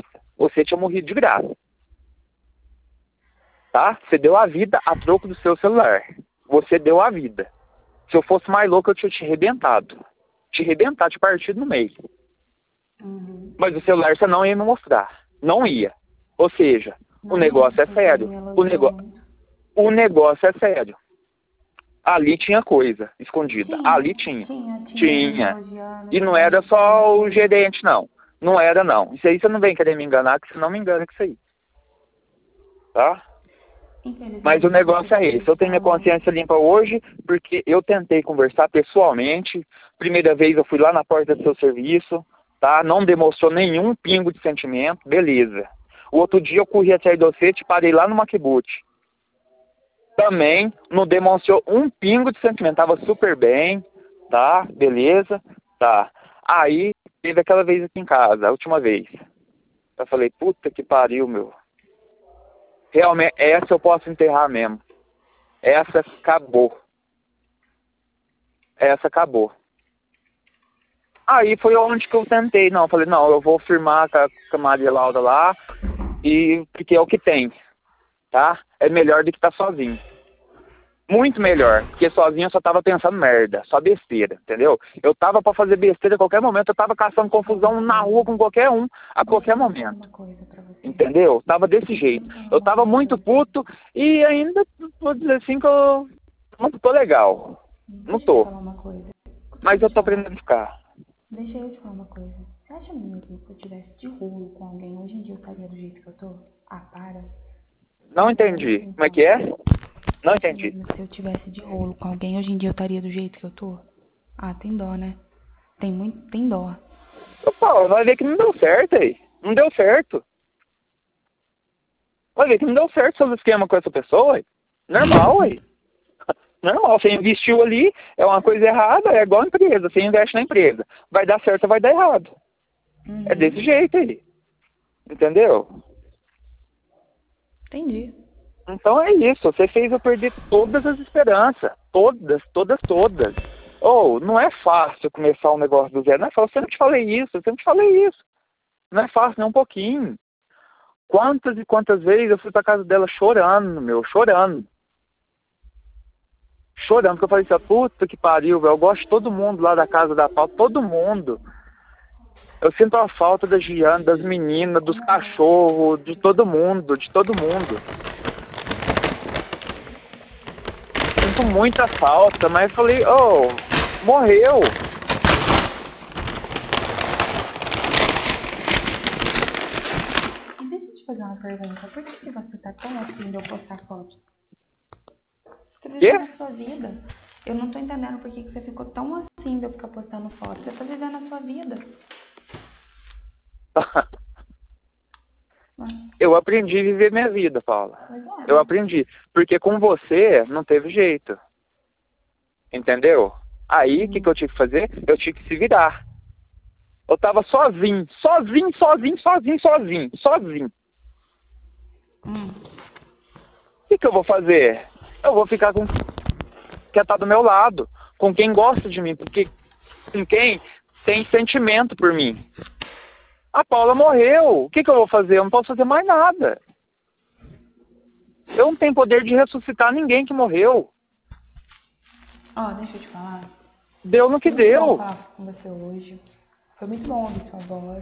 B: Tá? Você deu a vida a troco do seu celular. Você deu a vida. Se eu fosse mais louco, eu tinha te arrebentado. Te partido no meio. Mas o celular você não ia me mostrar. Não ia. Ou seja, o negócio é sério. O negócio é sério. Ali tinha coisa escondida. Ali tinha. E não era só o gerente, não. Não era, não. Isso aí você não vem querer me enganar, que você não me engana com isso aí. Tá? Mas o negócio é esse. Eu tenho minha consciência limpa hoje, porque eu tentei conversar pessoalmente. Primeira vez eu fui lá na porta do seu serviço, tá? Não demonstrou nenhum pingo de sentimento, beleza. O outro dia eu corri atrás de você, te parei lá no Maquibute. Também não demonstrou um pingo de sentimento, tava super bem, tá? Beleza, tá. Aí teve aquela vez aqui em casa, a última vez. Eu falei, puta que pariu, meu. Realmente, essa eu posso enterrar mesmo. Essa acabou. Aí foi onde que eu tentei. Não, eu falei, não, eu vou firmar com a Maria Laura lá, porque é o que tem, tá? É melhor do que estar sozinho. Muito melhor, porque sozinho eu só tava pensando merda, só besteira, entendeu? Eu tava pra fazer besteira a qualquer momento, eu tava caçando confusão na rua com qualquer um, a qualquer momento. Entendeu? Tava desse jeito. Eu tava muito puto e ainda, vou dizer assim, que eu não tô legal. Não tô. Mas eu tô aprendendo a ficar.
A: Deixa eu te falar uma coisa. Você acha mesmo que se eu tivesse de rolo com alguém, hoje em dia eu estaria do jeito que eu tô? Para.
B: Não entendi. Como é que é? Não entendi.
A: Se eu tivesse de rolo com alguém, hoje em dia eu estaria do jeito que eu tô? Tem dó, né? Tem dó.
B: Paulo, vai ver que não deu certo aí. Não deu certo. Vai ver que não deu certo seu esquema com essa pessoa, aí. Normal, aí. Normal, você investiu ali, é uma coisa errada, é igual a empresa. Você investe na empresa. Vai dar certo ou vai dar errado. É desse jeito aí. Entendeu?
A: Entendi.
B: Então é isso, você fez eu perder todas as esperanças. Todas. Não é fácil começar um negócio do zero. Não é fácil, eu sempre te falei isso. Não é fácil nem um pouquinho. Quantas e quantas vezes eu fui pra casa dela chorando, porque eu falei assim, puta que pariu, velho, eu gosto de todo mundo lá da casa da Paula, todo mundo. Eu sinto a falta da Giana, das meninas, dos cachorros, de todo mundo, de todo mundo. Sinto muita falta, mas eu falei, oh, morreu.
A: E deixa eu te fazer uma pergunta. Por que você tá tão afim de eu postar foto? Você tá vivendo a sua vida. Eu não tô entendendo por que você ficou tão assim de eu ficar postando foto. Você tá vivendo a sua vida.
B: Eu aprendi a viver minha vida, Paula.
A: É.
B: Eu aprendi. Porque com você não teve jeito. Entendeu? Aí, o que eu tive que fazer? Eu tive que se virar. Eu tava sozinho. O que eu vou fazer? Eu vou ficar com quem tá do meu lado. Com quem gosta de mim. Porque com quem tem sentimento por mim. A Paula morreu. O que eu vou fazer? Eu não posso fazer mais nada. Eu não tenho poder de ressuscitar ninguém que morreu.
A: Ó, deixa eu te falar.
B: Deu no que
A: Foi muito
B: deu.
A: bom falar com você hoje. Foi muito bom ouvir sua voz.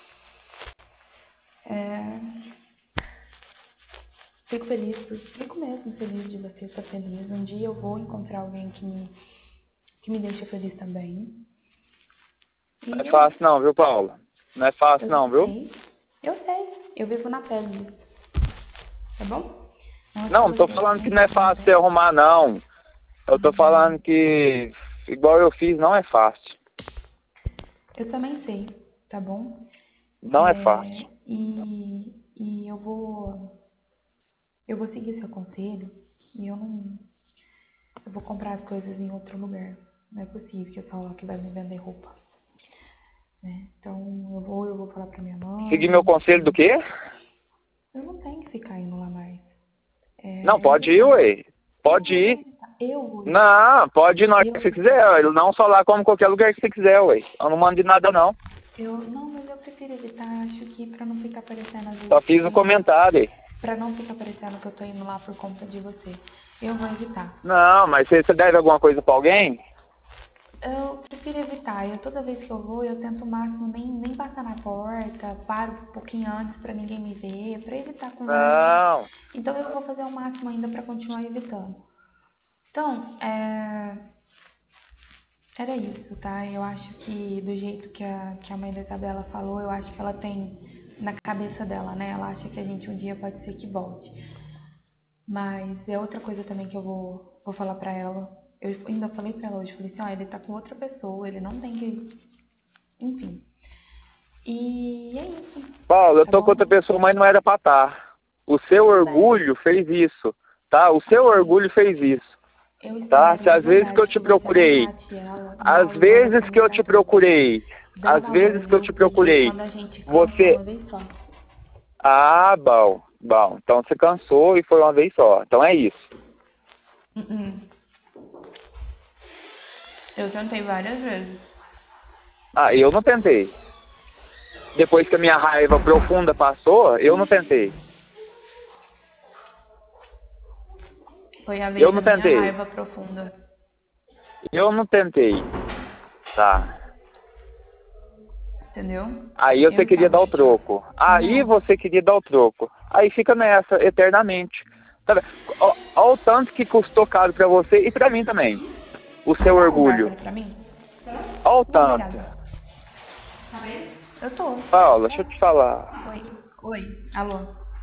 A: Fico feliz, fico mesmo feliz de você estar feliz. Um dia eu vou encontrar alguém que me deixa feliz também.
B: Não é fácil não, viu, Paula? Não é fácil não, viu?
A: Eu sei. Eu vivo na pele disso. Tá bom?
B: Não tô falando que não é fácil você arrumar, não. Eu tô falando que, igual eu fiz, não é fácil.
A: Eu também sei, tá bom?
B: Não é fácil.
A: E eu vou seguir seu conselho e eu vou comprar as coisas em outro lugar. Não é possível que eu só lá que vai me vender roupa. Né? Então eu vou falar pra minha mãe.
B: Seguir meu conselho do quê?
A: Eu não tenho que ficar indo lá mais.
B: Não, pode ir, ué. Pode ir.
A: Eu vou.
B: Não, pode ir na hora que você quiser. Não só lá como qualquer lugar que você quiser, ué. Eu não mando de nada, não.
A: Não, mas eu prefiro evitar. Acho que pra não ficar parecendo às vezes.
B: Só fiz um comentário.
A: Pra não ficar parecendo que eu tô indo lá por conta de você. Eu vou evitar.
B: Não, mas você deve alguma coisa pra alguém?
A: Eu prefiro evitar. Toda vez que eu vou, eu tento o máximo nem passar na porta, paro um pouquinho antes pra ninguém me ver, pra evitar conversa.
B: Não.
A: Então eu vou fazer o máximo ainda pra continuar evitando. Então, era isso, tá? Eu acho que do jeito que a mãe da Isabela falou, eu acho que ela tem na cabeça dela, né? Ela acha que a gente um dia pode ser que volte. Mas é outra coisa também que eu vou falar pra ela. Eu ainda falei pra ela hoje, falei assim, ele tá com outra pessoa, ele não tem que... Enfim. E é isso.
B: Paulo, eu tô com outra pessoa, mas não era pra estar. O seu orgulho fez isso, tá? O seu orgulho fez isso. Tá? Se às vezes que eu te procurei, às vezes que eu te procurei, você... Ah, bom. Então você cansou e foi uma vez só. Então é isso.
A: Eu tentei várias vezes.
B: Ah, eu não tentei. Depois que a minha raiva profunda passou, eu não tentei.
A: Foi a vez da minha raiva profunda.
B: Eu não tentei. Tá.
A: Entendeu?
B: Aí você queria dar o troco. Aí fica nessa, eternamente. Tá vendo? Olha o tanto que custou caro pra você e pra mim também. O seu orgulho.
A: Pra mim?
B: Olha o tanto.
A: Tá bem? Eu tô.
B: Paula, deixa eu te falar.
A: Oi. Alô?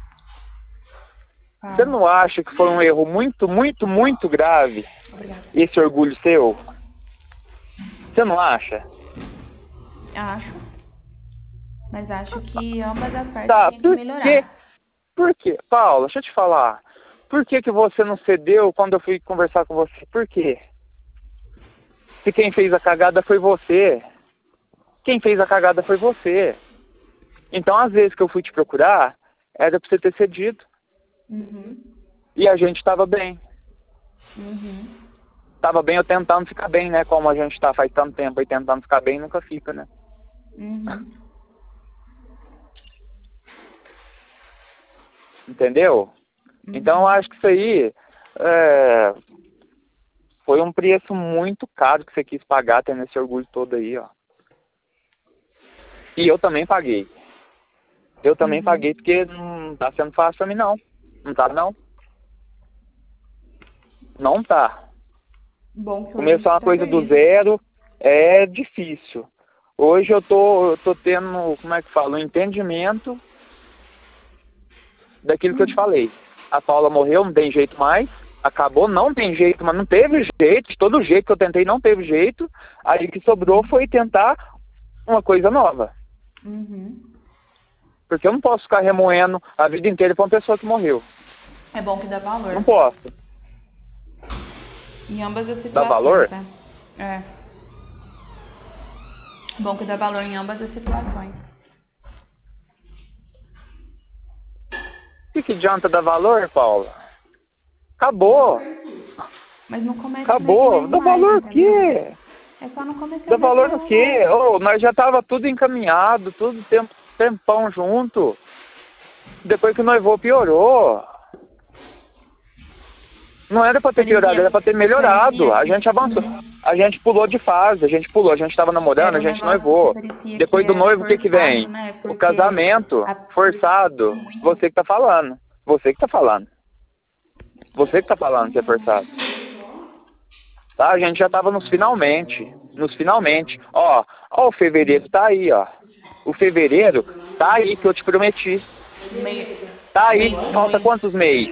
B: Você não acha que foi um erro muito, muito, muito grave?
A: Obrigada.
B: Esse orgulho seu? Você não acha?
A: Acho. Mas acho que ambas as partes têm que melhorar.
B: Por quê? Paula, deixa eu te falar. Por que você não cedeu quando eu fui conversar com você? Por quê? Se quem fez a cagada foi você. Quem fez a cagada foi você. Então, às vezes que eu fui te procurar, era pra você ter cedido. E a gente tava bem. Tava bem eu tentando ficar bem, né? Como a gente tá faz tanto tempo aí tentando ficar bem, nunca fica, né? Entendeu? Então, eu acho que isso aí foi um preço muito caro que você quis pagar tendo esse orgulho todo aí, ó. E eu também paguei. Eu também paguei porque não tá sendo fácil pra mim, não. Não tá, não. Não tá.
A: Bom que hoje
B: Começar uma
A: tá
B: coisa do
A: feliz.
B: zero é difícil. Hoje eu tô tendo, como é que fala, um entendimento daquilo que eu te falei. A Paula morreu, não tem jeito mais. Acabou, não tem jeito, mas não teve jeito. De todo jeito que eu tentei, não teve jeito. Aí o que sobrou foi tentar uma coisa nova. Porque eu não posso ficar remoendo a vida inteira pra uma pessoa que morreu.
A: É bom que dá valor.
B: Não posso.
A: Em ambas as
B: Dá
A: situações,
B: valor?
A: né? É. Bom que dá valor em ambas as situações.
B: O que adianta dar valor, Paula? Acabou.
A: Mas no começo
B: Acabou.
A: mete
B: Dá
A: mais,
B: valor o
A: entendeu?
B: quê?
A: É só no começo
B: Dá
A: eu meto
B: valor no
A: mais.
B: quê? Nós já tava tudo encaminhado, tudo tempão junto. Depois que o noivou piorou. Não era pra ter piorado, era pra ter melhorado. A gente avançou. A gente pulou de fase, a gente tava namorando, a gente noivou. Depois do noivo, o que que vem? O casamento forçado. Você que tá falando. Você que tá falando. Você que tá falando que é forçado. Tá? A gente já tava nos finalmente. Nos finalmente. Ó, o fevereiro tá aí, ó. O fevereiro tá aí que eu te prometi. Tá aí. Falta quantos meses?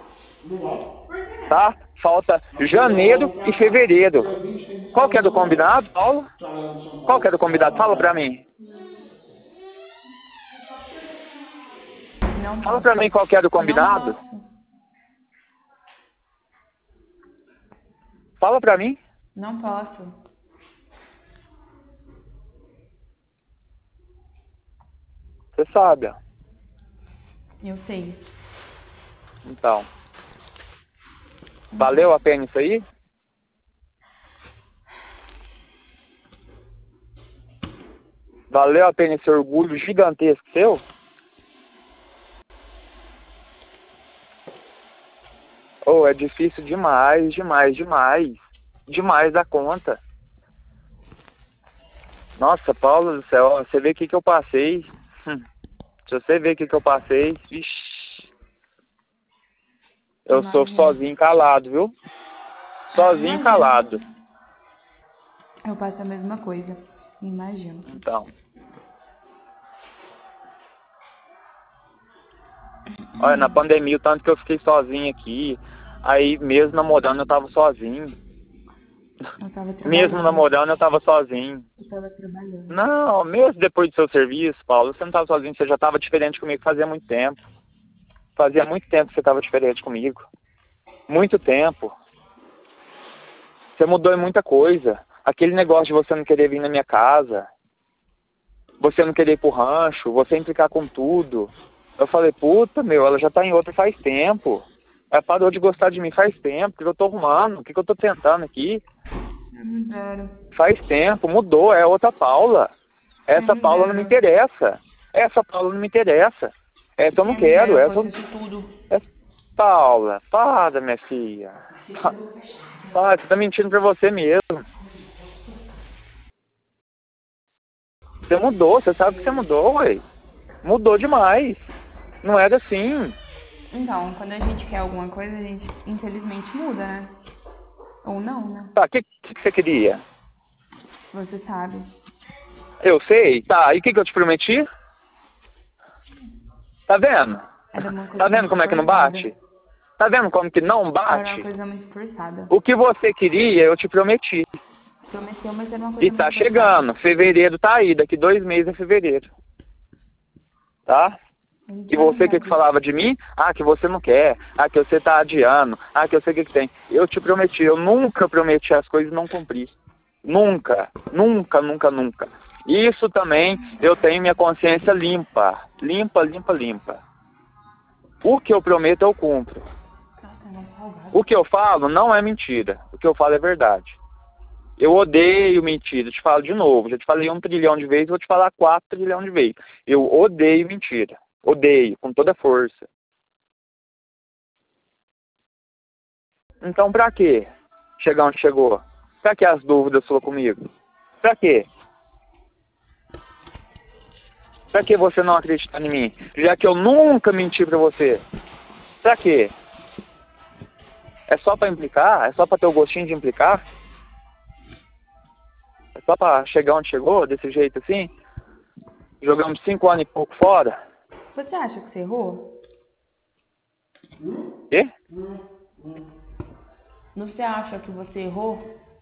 B: Tá? Falta janeiro e fevereiro. Qual que é do combinado, Paulo? Qual que é do combinado? Fala pra mim.
A: Não
B: Fala pra mim qual que é do combinado.
A: Não posso.
B: Fala pra mim.
A: Não posso.
B: Você sabe, ó.
A: Eu sei.
B: Então. Valeu a pena isso aí? Valeu a pena esse orgulho gigantesco seu? É difícil demais, demais, demais. Demais da conta. Nossa, Paulo do céu, você vê o que eu passei. Se você ver o que eu passei, vixi. Eu sou sozinho calado, viu? Sozinho calado.
A: Eu passo a mesma coisa. Imagino.
B: Então. Olha, na pandemia, o tanto que eu fiquei sozinho aqui. Aí, mesmo namorando, eu tava sozinho.
A: Eu tava trabalhando.
B: Mesmo namorando, eu tava sozinho.
A: Eu tava trabalhando.
B: Não, mesmo depois do seu serviço, Paulo, você não tava sozinho, você já tava diferente comigo fazia muito tempo. Fazia muito tempo que você tava diferente comigo. Muito tempo. Você mudou em muita coisa. Aquele negócio de você não querer vir na minha casa, você não querer ir pro rancho, você implicar com tudo. Eu falei, puta, ela já tá em outra faz tempo. Ela parou de gostar de mim faz tempo. O que eu tô arrumando? O que eu tô tentando aqui? Faz tempo, mudou, é outra Paula. Essa Paula não me interessa. Essa Paula não me interessa. Essa eu não quero. Essa Paula, para, minha filha. Para, você tá mentindo pra você mesmo. Você mudou, você sabe que você mudou, ué. Mudou demais. Não era assim.
A: Então, quando a gente quer alguma coisa, a gente infelizmente muda, né? Ou não, né?
B: Tá, o que você queria?
A: Você sabe.
B: Eu sei. Tá, e o que eu te prometi? Tá vendo? Tá vendo como é que não bate? Tá vendo como que não bate?
A: Era uma coisa muito forçada.
B: O que você queria, eu te prometi.
A: Prometeu, mas era uma coisa
B: E tá
A: muito
B: chegando. Fevereiro tá aí. Daqui 2 meses é fevereiro. Tá? E você que falava de mim? Ah, que você não quer. Ah, que você tá adiando. Ah, que eu sei o que tem. Eu te prometi. Eu nunca prometi as coisas e não cumpri. Nunca. Nunca, nunca, nunca. Isso também eu tenho minha consciência limpa. Limpa, limpa, limpa. O que eu prometo eu cumpro. O que eu falo não é mentira. O que eu falo é verdade. Eu odeio mentira. Eu te falo de novo. Já te falei 1 trilhão de vezes, vou te falar 4 trilhão de vezes. Eu odeio mentira. Odeio, com toda força. Então, pra quê? Chegar onde chegou? Pra que as dúvidas suas comigo? Pra quê? Pra que você não acreditar em mim? Já que eu nunca menti pra você. Pra quê? É só pra implicar? É só pra ter o gostinho de implicar? É só pra chegar onde chegou, desse jeito assim? Jogamos 5 anos e pouco fora?
A: Você acha que você errou?
B: Quê?
A: Você acha que você errou?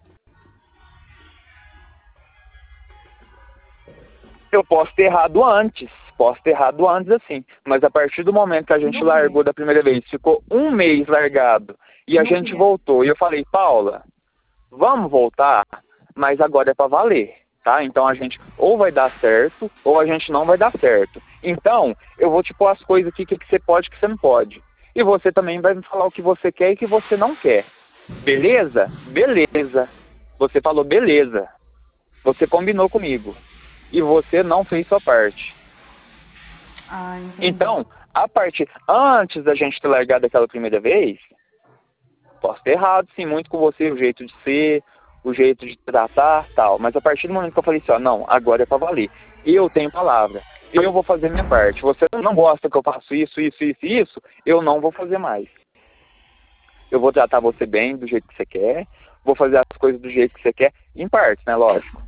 B: Eu posso ter errado antes. Posso ter errado antes, assim. Mas a partir do momento que a gente
A: No
B: largou
A: quê?
B: da primeira vez, ficou um mês largado, e a
A: No
B: gente
A: quê?
B: voltou, e eu falei, Paula, vamos voltar, mas agora é pra valer, tá? Então a gente ou vai dar certo, ou a gente não vai dar certo. Então, eu vou te pôr as coisas aqui, que você pode e que você não pode. E você também vai me falar o que você quer e o que você não quer. Beleza? Beleza. Você falou beleza. Você combinou comigo. E você não fez sua parte.
A: Ah, entendi.
B: Então, antes da gente ter largado aquela primeira vez, posso ter errado, sim, muito com você, o jeito de ser, o jeito de tratar, tal. Mas a partir do momento que eu falei assim, ó, não, agora é pra valer. Eu tenho palavra. Eu vou fazer minha parte. Você não gosta que eu faço isso, eu não vou fazer mais. Eu vou tratar você bem, do jeito que você quer, vou fazer as coisas do jeito que você quer, em partes, né, lógico.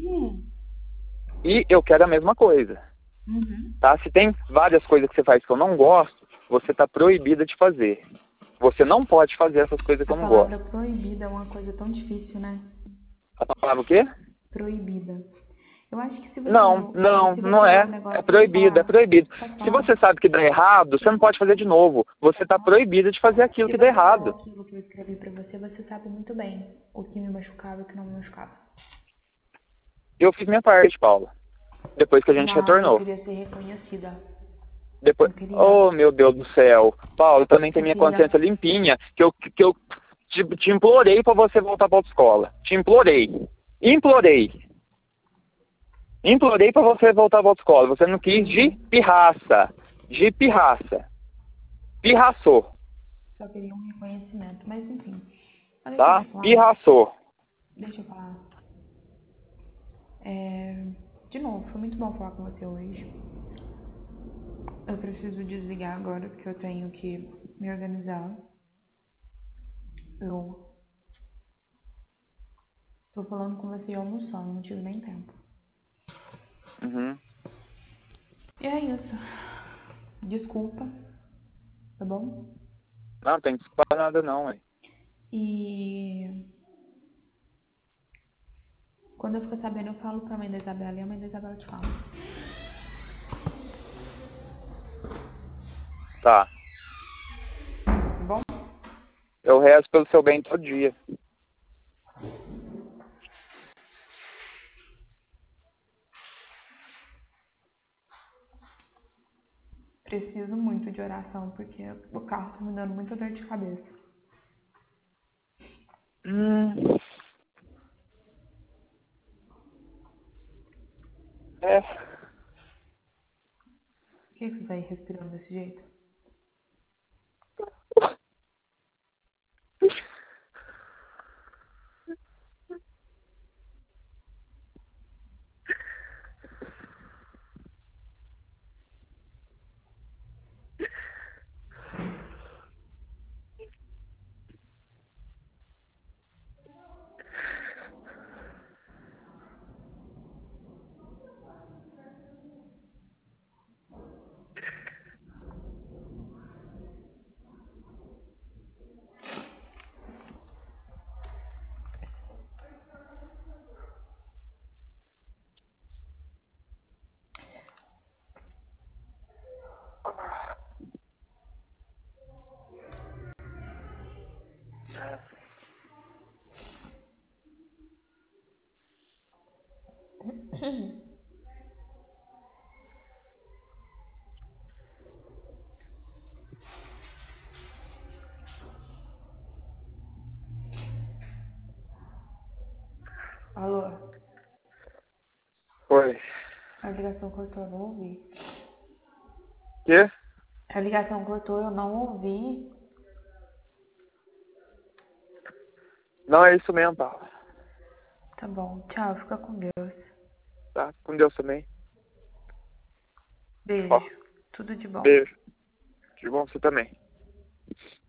B: E eu quero a mesma coisa. Tá? Se tem várias coisas que você faz que eu não gosto, você tá proibida de fazer. Você não pode fazer essas coisas que eu não gosto.
A: A palavra proibida é uma coisa tão difícil, né?
B: A palavra o quê?
A: Proibida. Eu acho que se você
B: Não, não,
A: se você
B: não
A: errou
B: é.
A: um negócio,
B: É proibido, é proibido.
A: pode
B: Se
A: falar.
B: você sabe que dá errado, você não pode fazer de novo. Você tá proibida de fazer aquilo
A: Se
B: que dá
A: você falou
B: errado.
A: aquilo que eu escrevi pra você, você sabe muito bem o que me machucava e o que não me machucava.
B: Eu fiz minha parte, Paula. Depois que a gente
A: Não, eu
B: retornou.
A: queria ser reconhecida.
B: Depois...
A: Eu queria...
B: Oh, meu Deus do céu. Paulo, eu também tenho minha
A: Eu queria-
B: consciência limpinha, que eu te implorei pra você voltar pra autoescola. Te implorei. Implorei. Implorei pra você voltar pra autoescola. Você não quis de pirraça. De pirraça. Pirraçou.
A: Só queria um reconhecimento. Mas enfim. Olha,
B: Tá?
A: deixa eu falar.
B: Pirraçou.
A: Deixa eu falar. De novo, foi muito bom falar com você hoje. Eu preciso desligar agora porque eu tenho que me organizar. Eu tô falando com você almoçando, não tive nem tempo.
B: Uhum.
A: E é isso. Desculpa, tá bom?
B: Não, tem que desculpar nada não, ué.
A: E quando eu ficar sabendo, eu falo pra mãe da Isabela e a mãe da Isabela te fala.
B: Tá.
A: Tá bom?
B: Eu rezo pelo seu bem todo dia.
A: Preciso muito de oração porque o carro tá me dando muita dor de cabeça.
B: É.
A: Por que você tá aí respirando desse jeito? Alô?
B: Foi.
A: A ligação cortou, eu não ouvi.
B: Quê?
A: A ligação cortou, eu não ouvi.
B: Não, é isso mesmo, Paula.
A: Tá bom, tchau, fica com Deus.
B: Tá? Com Deus também.
A: Beijo.
B: Ó.
A: Tudo de bom.
B: Beijo. De bom você também.